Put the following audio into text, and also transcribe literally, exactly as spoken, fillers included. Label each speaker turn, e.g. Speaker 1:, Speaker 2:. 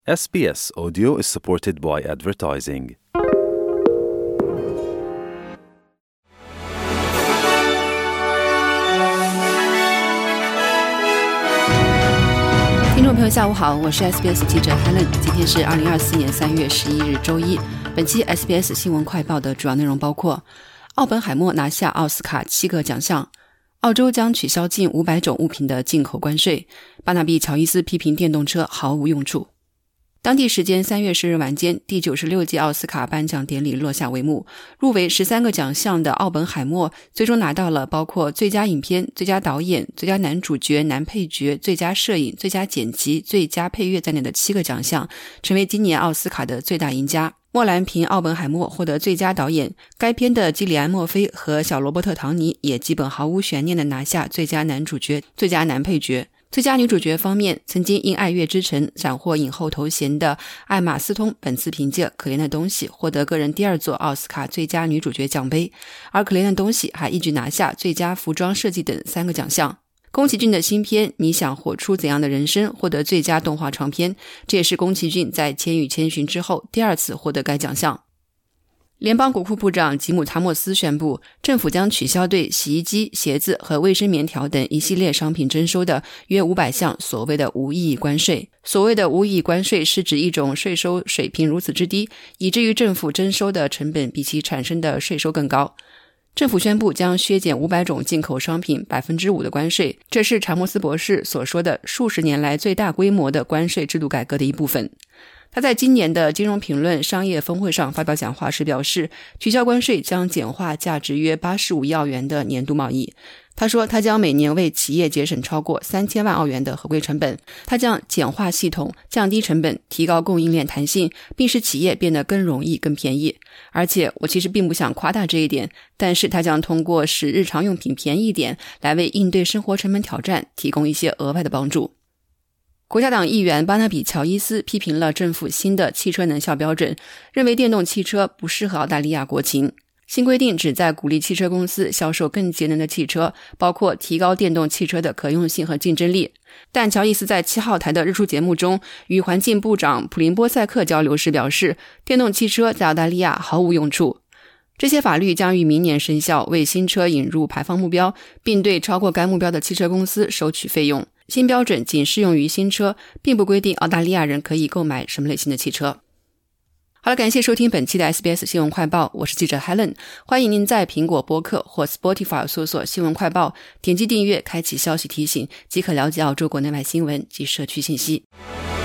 Speaker 1: S B S Audio is supported by advertising.
Speaker 2: 听众朋友下午好，我是 S B S 记者 Helen， 今天是二零二四年三月十一日周一。本期 S B S 新闻快报的主要内容包括：奥本海默拿下奥斯卡七个奖项，澳洲将取消近五百种物品的进口关税，巴纳比乔伊斯批评电动车毫无用处。当地时间三月十日晚间，第九十六届奥斯卡颁奖典礼落下帷幕，入围十三个奖项的奥本海默最终拿到了包括最佳影片、最佳导演、最佳男主角、男配角、最佳摄影、最佳剪辑、最佳配乐在内的七个奖项，成为今年奥斯卡的最大赢家。莫兰凭奥本海默获得最佳导演，该片的基里安·墨菲和小罗伯特·唐尼也基本毫无悬念地拿下最佳男主角、最佳男配角。最佳女主角方面，曾经因《爱乐之城》斩获影后头衔的艾玛·斯通本次凭借《可怜的东西》获得个人第二座奥斯卡最佳女主角奖杯，而《可怜的东西》还一举拿下最佳服装设计等三个奖项。宫崎骏的新片《你想活出怎样的人生》获得最佳动画长片，这也是宫崎骏在《千与千寻》之后第二次获得该奖项。联邦国库部长吉姆·查莫斯宣布，政府将取消对洗衣机、鞋子和卫生棉条等一系列商品征收的约五百项所谓的无意义关税。所谓的无意义关税是指一种税收水平如此之低，以至于政府征收的成本比其产生的税收更高。政府宣布将削减五百种进口商品 百分之五 的关税，这是查莫斯博士所说的数十年来最大规模的关税制度改革的一部分。他在今年的金融评论商业峰会上发表讲话时表示，取消关税将简化价值约八十五亿澳元的年度贸易。他说他将每年为企业节省超过三千万澳元的合规成本，他将简化系统，降低成本，提高供应链弹性，并使企业变得更容易更便宜。而且我其实并不想夸大这一点，但是他将通过使日常用品便宜一点来为应对生活成本挑战提供一些额外的帮助。国家党议员巴纳比乔伊斯批评了政府新的汽车能效标准，认为电动汽车不适合澳大利亚国情。新规定旨在鼓励汽车公司销售更节能的汽车，包括提高电动汽车的可用性和竞争力。但乔伊斯在七号台的日出节目中与环境部长普林波塞克交流时表示，电动汽车在澳大利亚毫无用处。这些法律将于明年生效，为新车引入排放目标，并对超过该目标的汽车公司收取费用。新标准仅适用于新车，并不规定澳大利亚人可以购买什么类型的汽车。好了，感谢收听本期的 S B S 新闻快报，我是记者 Helen。 欢迎您在苹果播客或 Spotify 搜索新闻快报，点击订阅，开启消息提醒，即可了解澳洲国内外新闻及社区信息。